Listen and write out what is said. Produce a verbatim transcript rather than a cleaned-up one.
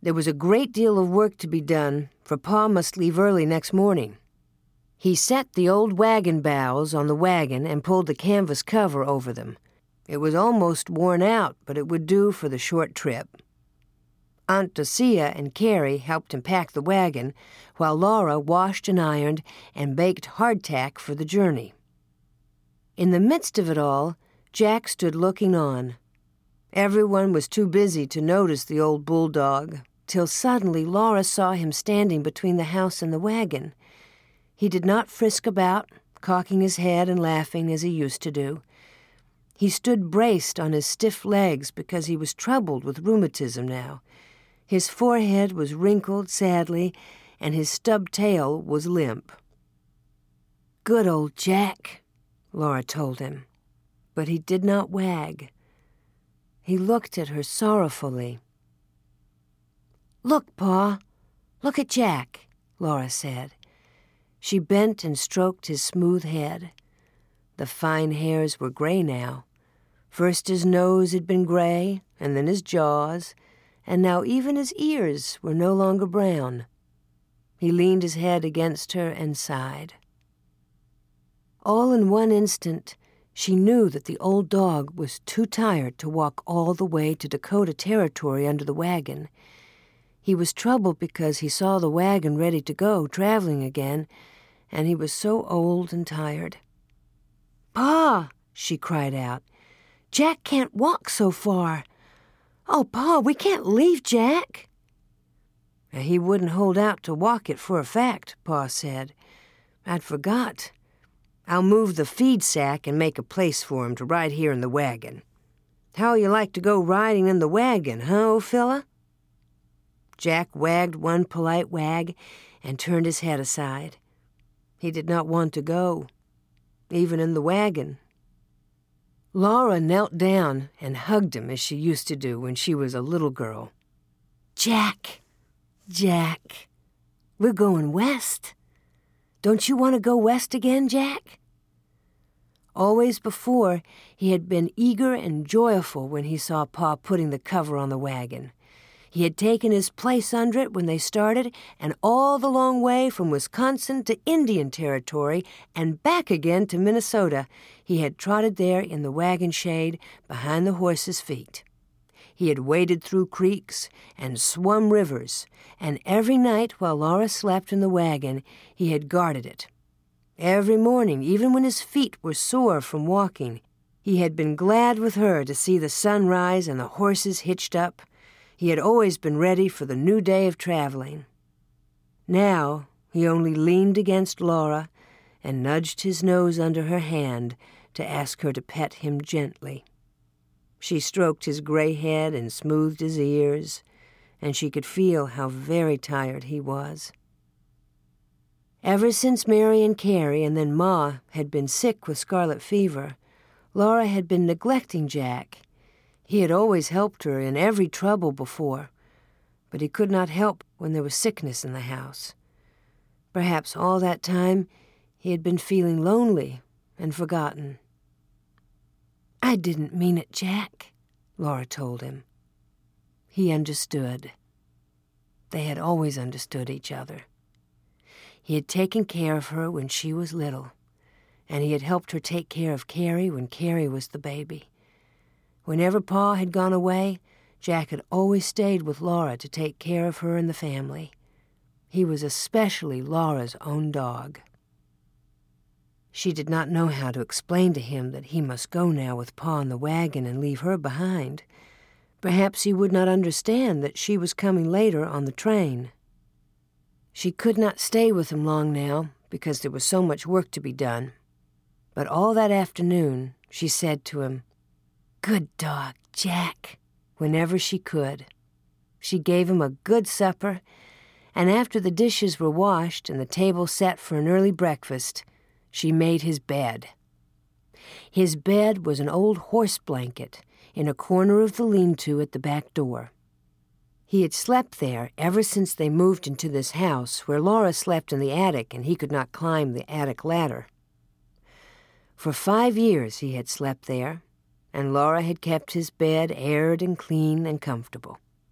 There was a great deal of work to be done, for Pa must leave early next morning. He set the old wagon bows on the wagon and pulled the canvas cover over them. It was almost worn out, but it would do for the short trip. Aunt Docia and Carrie helped him pack the wagon, while Laura washed and ironed and baked hardtack for the journey. In the midst of it all, Jack stood looking on. Everyone was too busy to notice the old bulldog, till suddenly Laura saw him standing between the house and the wagon. He did not frisk about, cocking his head and laughing as he used to do. He stood braced on his stiff legs because he was troubled with rheumatism now. His forehead was wrinkled sadly, and his stub tail was limp. "Good old Jack," Laura told him, but he did not wag. He looked at her sorrowfully. "Look, Pa, look at Jack," Laura said. She bent and stroked his smooth head. The fine hairs were gray now. First his nose had been gray, and then his jaws, and now even his ears were no longer brown. He leaned his head against her and sighed. All in one instant, she knew that the old dog was too tired to walk all the way to Dakota Territory under the wagon. He was troubled because he saw the wagon ready to go, traveling again, and he was so old and tired. "Pa!" she cried out. "Jack can't walk so far. Oh, Pa, we can't leave Jack." "He wouldn't hold out to walk it for a fact," Pa said. "I'd forgot. I'll move the feed sack and make a place for him to ride here in the wagon. How'll you like to go riding in the wagon, huh, Ophila?" Jack wagged one polite wag and turned his head aside. He did not want to go, even in the wagon. Laura knelt down and hugged him as she used to do when she was a little girl. "Jack, Jack, we're going west. Don't you want to go west again, Jack?" Always before, he had been eager and joyful when he saw Pa putting the cover on the wagon. He had taken his place under it when they started, and all the long way from Wisconsin to Indian Territory and back again to Minnesota, he had trotted there in the wagon shade behind the horses' feet. He had waded through creeks and swum rivers, and every night while Laura slept in the wagon, he had guarded it. Every morning, even when his feet were sore from walking, he had been glad with her to see the sun rise and the horses hitched up. He had always been ready for the new day of traveling. Now he only leaned against Laura and nudged his nose under her hand to ask her to pet him gently. She stroked his gray head and smoothed his ears, and she could feel how very tired he was. Ever since Mary and Carrie and then Ma had been sick with scarlet fever, Laura had been neglecting Jack. He had always helped her in every trouble before, but he could not help when there was sickness in the house. Perhaps all that time he had been feeling lonely and forgotten. "I didn't mean it, Jack," Laura told him. He understood. They had always understood each other. He had taken care of her when she was little, and he had helped her take care of Carrie when Carrie was the baby. Whenever Pa had gone away, Jack had always stayed with Laura to take care of her and the family. He was especially Laura's own dog. She did not know how to explain to him that he must go now with Pa in the wagon and leave her behind. Perhaps he would not understand that she was coming later on the train. She could not stay with him long now because there was so much work to be done. But all that afternoon she said to him, "Good dog, Jack," whenever she could. She gave him a good supper, and after the dishes were washed and the table set for an early breakfast, she made his bed. His bed was an old horse blanket in a corner of the lean-to at the back door. He had slept there ever since they moved into this house, where Laura slept in the attic and he could not climb the attic ladder. For five years he had slept there, and Laura had kept his bed aired and clean and comfortable.